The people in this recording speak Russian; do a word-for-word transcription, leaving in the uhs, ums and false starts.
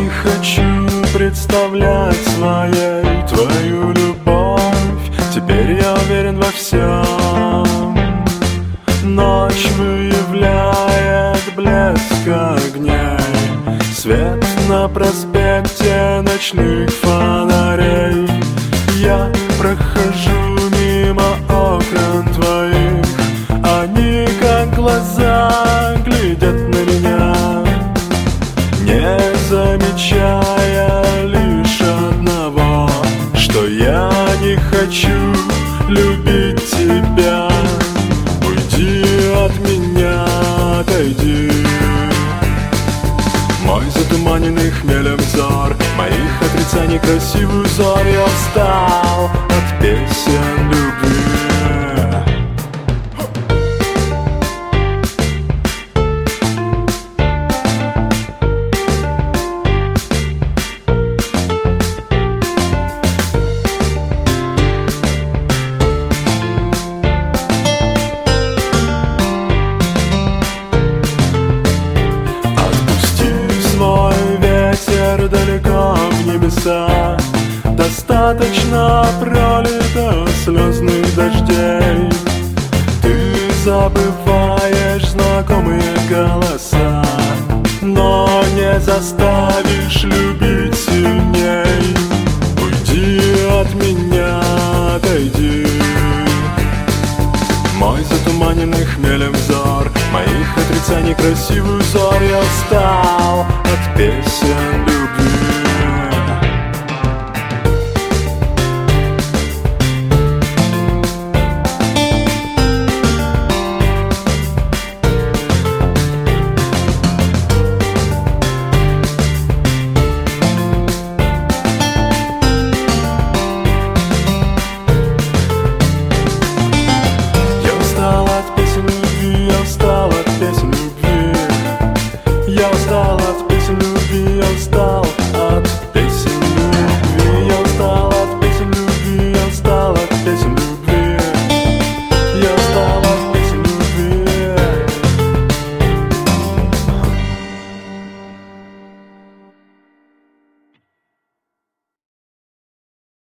не хочу представлять своей твою любовь. Теперь я уверен во всем. Ночь выявляет блеск огней, свет на проспекте ночных фонарей. Я прохожу мимо окон твоих, они как глаза глядят на меня, не замечая лишь одного, что я не хочу любить тебя. Уйди от меня, отойди. Мой затуманенный хмелем взор, моих отрицаний красивый узор. Я устал от песен любви. Далеко в небеса, достаточно пролито слезных дождей. Ты забываешь знакомые голоса, но не заставишь любить сильней. Уйди от меня, отойди. Мой затуманенный хмелем взор, моих отрицаний красивый узор. Я устал от песен.